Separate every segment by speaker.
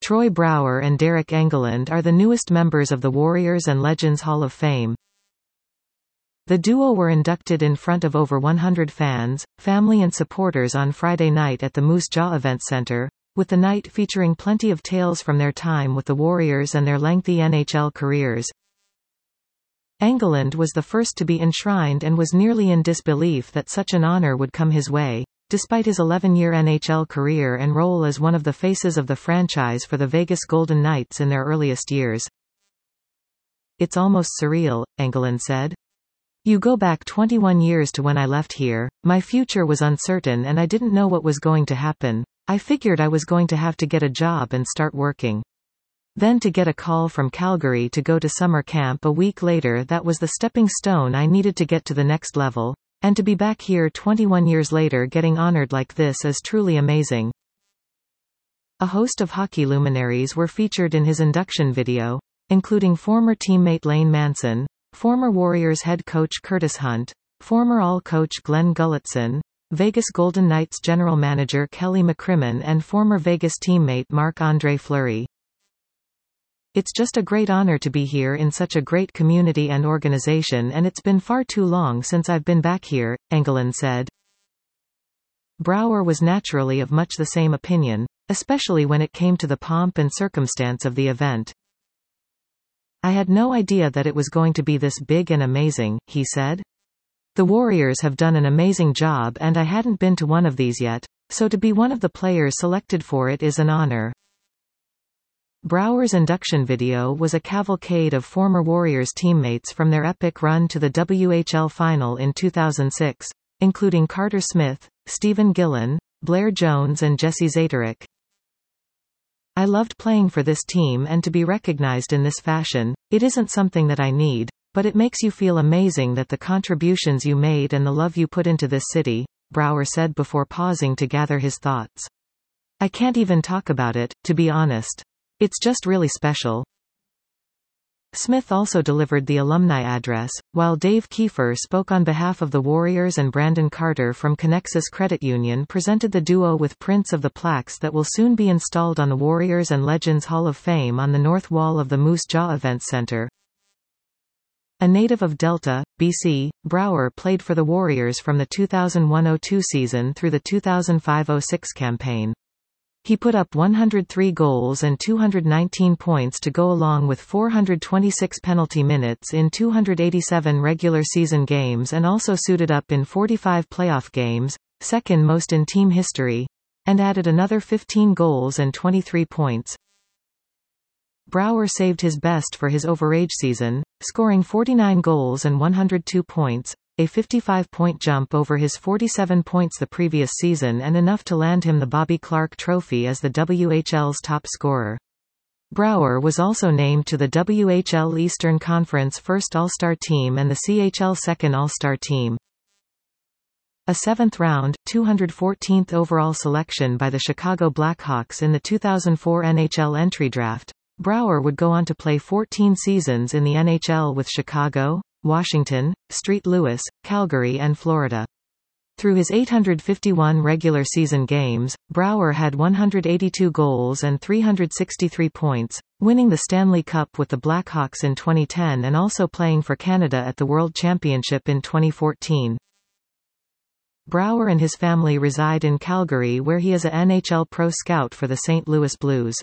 Speaker 1: Troy Brouwer and Derek Engelland are the newest members of the Warriors and Legends Hall of Fame. The duo were inducted in front of over 100 fans, family and supporters on Friday night at the Moose Jaw Events Center, with the night featuring plenty of tales from their time with the Warriors and their lengthy NHL careers. Engelland was the first to be enshrined and was nearly in disbelief that such an honor would come his way, despite his 11-year NHL career and role as one of the faces of the franchise for the Vegas Golden Knights in their earliest years. "It's almost surreal," Engelland said. "You go back 21 years to when I left here. My future was uncertain and I didn't know what was going to happen. I figured I was going to have to get a job and start working. Then to get a call from Calgary to go to summer camp a week later, that was the stepping stone I needed to get to the next level. And to be back here 21 years later getting honored like this is truly amazing." A host of hockey luminaries were featured in his induction video, including former teammate Lane Manson, former Warriors head coach Curtis Hunt, former All-Coach Glenn Gulutzan, Vegas Golden Knights general manager Kelly McCrimmon and former Vegas teammate Marc-Andre Fleury. "It's just a great honor to be here in such a great community and organization, and it's been far too long since I've been back here," Engelland said. Brouwer was naturally of much the same opinion, especially when it came to the pomp and circumstance of the event. "I had no idea that it was going to be this big and amazing," he said. "The Warriors have done an amazing job and I hadn't been to one of these yet, so to be one of the players selected for it is an honor." Brouwer's induction video was a cavalcade of former Warriors teammates from their epic run to the WHL final in 2006, including Carter Smith, Stephen Gillen, Blair Jones and Jesse Zaderek. "I loved playing for this team, and to be recognized in this fashion, it isn't something that I need, but it makes you feel amazing that the contributions you made and the love you put into this city," Brouwer said before pausing to gather his thoughts. "I can't even talk about it, to be honest. It's just really special." Smith also delivered the alumni address, while Dave Kiefer spoke on behalf of the Warriors and Brandon Carter from Connexus Credit Union presented the duo with prints of the plaques that will soon be installed on the Warriors and Legends Hall of Fame on the north wall of the Moose Jaw Events Center. A native of Delta, BC, Brouwer played for the Warriors from the 2001-02 season through the 2005-06 campaign. He put up 103 goals and 219 points to go along with 426 penalty minutes in 287 regular season games and also suited up in 45 playoff games, second most in team history, and added another 15 goals and 23 points. Brouwer saved his best for his overage season, scoring 49 goals and 102 points, a 55-point jump over his 47 points the previous season and enough to land him the Bobby Clarke Trophy as the WHL's top scorer. Brouwer was also named to the WHL Eastern Conference First All-Star Team and the CHL Second All-Star Team. A seventh-round, 214th overall selection by the Chicago Blackhawks in the 2004 NHL entry draft, Brouwer would go on to play 14 seasons in the NHL with Chicago, Washington, St. Louis, Calgary and Florida. Through his 851 regular season games, Brouwer had 182 goals and 363 points, winning the Stanley Cup with the Blackhawks in 2010 and also playing for Canada at the World Championship in 2014. Brouwer and his family reside in Calgary, where he is a NHL pro scout for the St. Louis Blues.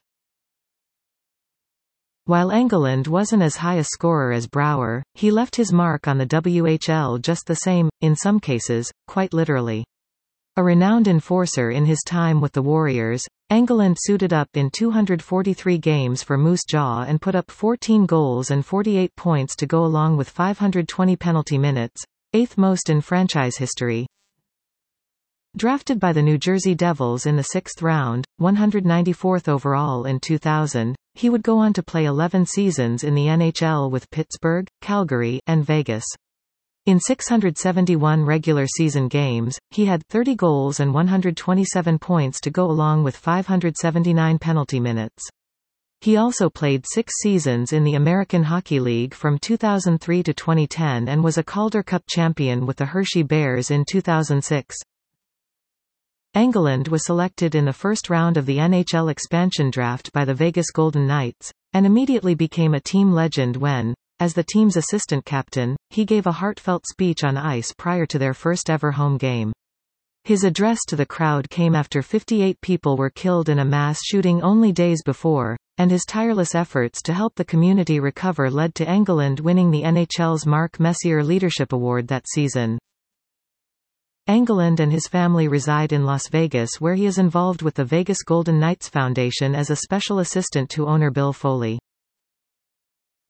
Speaker 1: While Engelland wasn't as high a scorer as Brouwer, he left his mark on the WHL just the same, in some cases, quite literally. A renowned enforcer in his time with the Warriors, Engelland suited up in 243 games for Moose Jaw and put up 14 goals and 48 points to go along with 520 penalty minutes, eighth most in franchise history. Drafted by the New Jersey Devils in the sixth round, 194th overall in 2000, he would go on to play 11 seasons in the NHL with Pittsburgh, Calgary, and Vegas. In 671 regular season games, he had 30 goals and 127 points to go along with 579 penalty minutes. He also played 6 seasons in the American Hockey League from 2003 to 2010 and was a Calder Cup champion with the Hershey Bears in 2006. Engeland was selected in the first round of the NHL expansion draft by the Vegas Golden Knights, and immediately became a team legend when, as the team's assistant captain, he gave a heartfelt speech on ice prior to their first ever home game. His address to the crowd came after 58 people were killed in a mass shooting only days before, and his tireless efforts to help the community recover led to Engeland winning the NHL's Mark Messier Leadership Award that season. Engeland and his family reside in Las Vegas, where he is involved with the Vegas Golden Knights Foundation as a special assistant to owner Bill Foley.